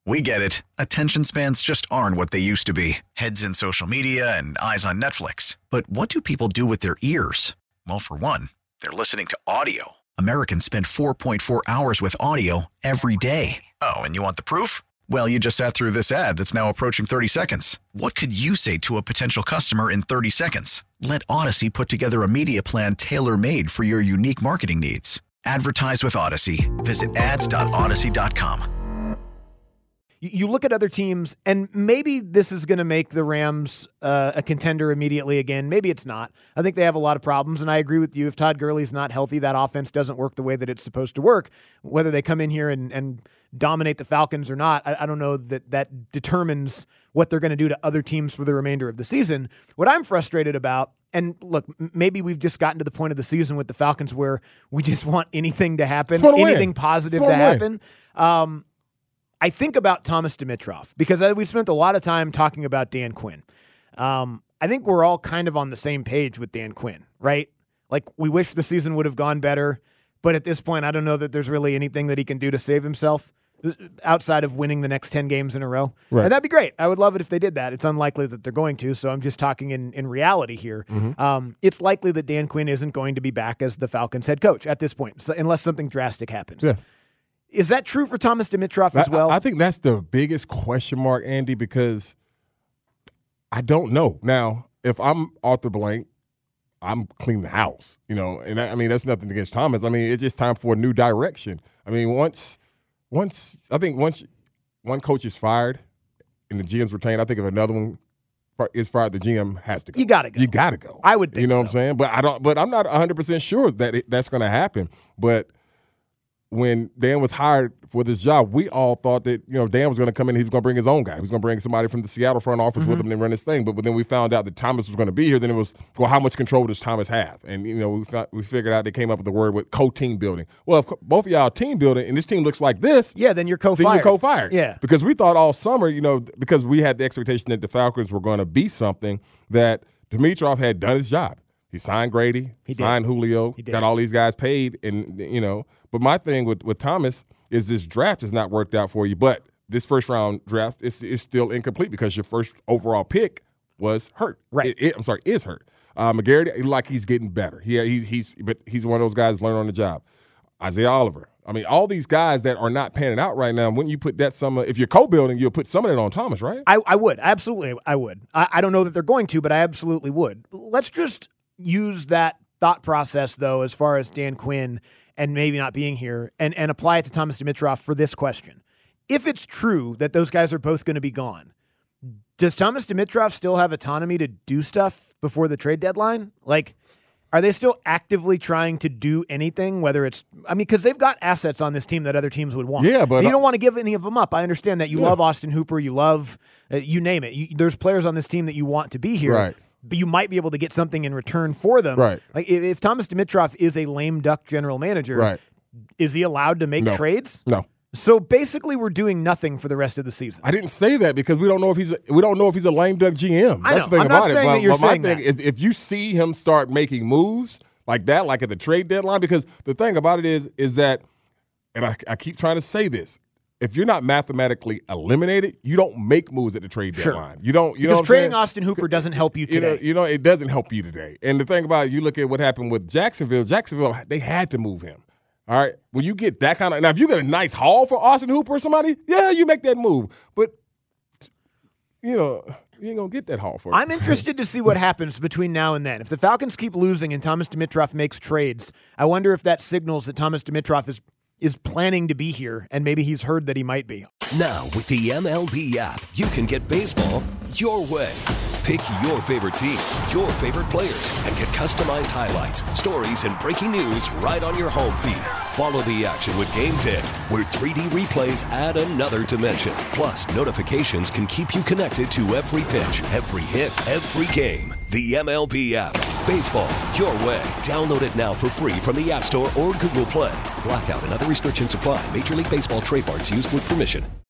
We get it. Attention spans just aren't what they used to be. Heads in social media and eyes on Netflix. But what do people do with their ears? Well, for one, they're listening to audio. Americans spend 4.4 hours with audio every day. Oh, and you want the proof? Well, you just sat through this ad that's now approaching 30 seconds. What could you say to a potential customer in 30 seconds? Let Odyssey put together a media plan tailor-made for your unique marketing needs. Advertise with Odyssey. Visit ads.odyssey.com. You look at other teams, and maybe this is going to make the Rams a contender immediately again. Maybe it's not. I think they have a lot of problems, and I agree with you. If Todd Gurley's not healthy, that offense doesn't work the way that it's supposed to work. Whether they come in here and dominate the Falcons or not, I don't know that determines what they're going to do to other teams for the remainder of the season. What I'm frustrated about, and look, maybe we've just gotten to the point of the season with the Falcons where we just want anything to happen, anything positive to happen. I think about Thomas Dimitroff because we've spent a lot of time talking about Dan Quinn. I think we're all kind of on the same page with Dan Quinn, right? Like, we wish the season would have gone better, but at this point, I don't know that there's really anything that he can do to save himself outside of winning the next 10 games in a row. Right. And that'd be great. I would love it if they did that. It's unlikely that they're going to, so I'm just talking in reality here. Mm-hmm. It's likely that Dan Quinn isn't going to be back as the Falcons head coach at this point, so unless something drastic happens. Yeah. Is that true for Thomas Dimitroff as well? I think that's the biggest question mark, Andy, because I don't know. Now, if I'm Arthur Blank, I'm cleaning the house, and I mean, that's nothing against Thomas. I mean, it's just time for a new direction. I mean, once one coach is fired and the GM's retained, I think if another one is fired, the GM has to go. You got to go. You got to go. I would think what I'm saying? But I'm not 100% sure that that's going to happen. But when Dan was hired for this job, we all thought that, Dan was going to come in, he was going to bring his own guy. He was going to bring somebody from the Seattle front office with him and run his thing. But then we found out that Thomas was going to be here. Then it was, well, how much control does Thomas have? And, we figured out they came up with the word with co-team building. Well, if both of y'all are team building and this team looks like this. Yeah, then you're co-fired. Then you're co-fired. Yeah. Because we thought all summer, because we had the expectation that the Falcons were going to be something, that Dimitroff had done his job. He signed Grady, signed Julio, got all these guys paid, and, But my thing with Thomas is this draft has not worked out for you, but this first-round draft is still incomplete because your first overall pick was hurt. Right. Is hurt. McGarry, like he's getting better. He's one of those guys learn on the job. Isaiah Oliver. I mean, all these guys that are not panning out right now, wouldn't you put that if you're co-building, you'll put some of that on Thomas, right? I would. Absolutely, I would. I don't know that they're going to, but I absolutely would. Let's just use that thought process, though, as far as Dan Quinn and maybe not being here, and apply it to Thomas Dimitroff for this question. If it's true that those guys are both going to be gone, does Thomas Dimitroff still have autonomy to do stuff before the trade deadline? Like, are they still actively trying to do anything, whether it's – because they've got assets on this team that other teams would want. Yeah, but you don't want to give any of them up. I understand that. You love Austin Hooper. You love you name it. There's players on this team that you want to be here. Right. But you might be able to get something in return for them. Right. Like if Thomas Dimitroff is a lame duck general manager, is he allowed to make trades? No. So basically, we're doing nothing for the rest of the season. I didn't say that because we don't know if he's a lame duck GM. That's the thing I'm about not saying it. that you're saying that. If you see him start making moves like that, like at the trade deadline, because the thing about it is that, and I keep trying to say this. If you're not mathematically eliminated, you don't make moves at the trade deadline. You don't. Because trading Austin Hooper doesn't help you today. It doesn't help you today. And the thing about it, you look at what happened with Jacksonville. Jacksonville, they had to move him. All right. When you get that kind of – now, if you get a nice haul for Austin Hooper or somebody, yeah, you make that move. But, you ain't going to get that haul for it. I'm interested to see what happens between now and then. If the Falcons keep losing and Thomas Dimitroff makes trades, I wonder if that signals that Thomas Dimitroff is planning to be here, and maybe he's heard that he might be. Now, with the MLB app, you can get baseball your way. Pick your favorite team, your favorite players, and get customized highlights, stories, and breaking news right on your home feed. Follow the action with Game 10, where 3D replays add another dimension. Plus, notifications can keep you connected to every pitch, every hit, every game. The MLB app. Baseball your way. Download it now for free from the App Store or Google Play. Blackout and other restrictions apply. Major League Baseball trademarks used with permission.